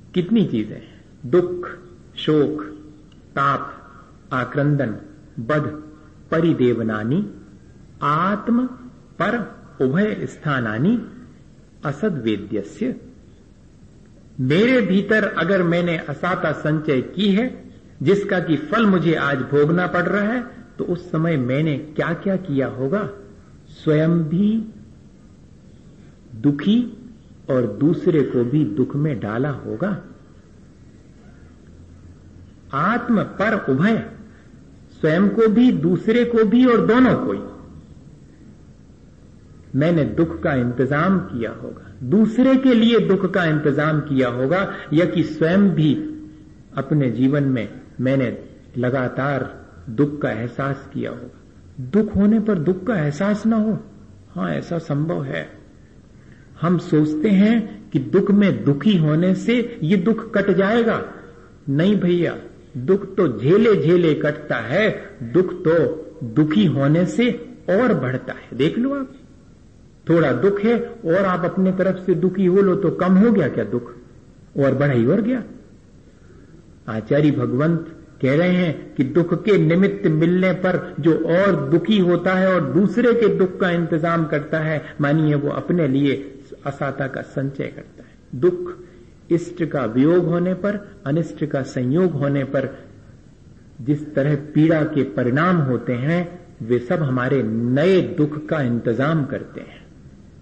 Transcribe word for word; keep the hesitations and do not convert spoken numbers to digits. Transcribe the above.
कितनी चीजें, दुख, शोक, ताप, आक्रंदन, बध, परिदेवनानी, आत्म पर उभय स्थानानी असद वेद्यस्य। मेरे भीतर अगर मैंने असाता संचय की है जिसका कि फल मुझे आज भोगना पड़ रहा है, तो उस समय मैंने क्या क्या किया होगा, स्वयं भी दुखी और दूसरे को भी दुख में डाला होगा। आत्म पर उभय, स्वयं को भी दूसरे को भी और दोनों को ही मैंने दुख का इंतजाम किया होगा, दूसरे के लिए दुख का इंतजाम किया होगा, या कि स्वयं भी अपने जीवन में मैंने लगातार दुख का एहसास किया होगा। दुख होने पर दुख का एहसास ना हो, हां ऐसा संभव है। हम सोचते हैं कि दुख में दुखी होने से ये दुख कट जाएगा। नहीं भैया, दुख तो झेले झेले कटता है, दुख तो दुखी होने से और बढ़ता है। देख लो आप, थोड़ा दुख है और आप अपने तरफ से दुखी हो लो तो कम हो गया क्या दुख, और बढ़ा ही और गया। आचार्य भगवंत कह रहे हैं कि दुख के निमित्त मिलने पर जो और दुखी होता है और दूसरे के दुख का इंतजाम करता है, मानिए वो अपने लिए असाता का संचय करता है। दुख इष्ट का वियोग होने पर, अनिष्ट का संयोग होने पर जिस तरह पीड़ा के परिणाम होते हैं, वे सब हमारे नए दुख का इंतजाम करते हैं।